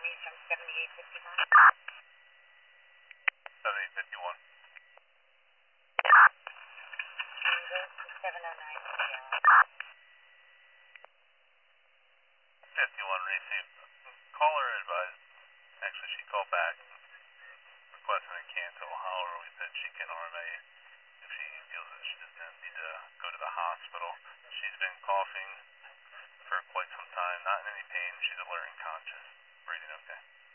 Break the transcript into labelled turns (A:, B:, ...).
A: from 7851.
B: 7851.
A: Go to 709 Taylor.
B: 51 received. Caller advised. Actually, she called back requesting a cancel. However, we said she can RMA if she feels that she doesn't need to go to the hospital. She's been coughing for quite some time, not in any pain. She's alert and conscious. Breathing okay.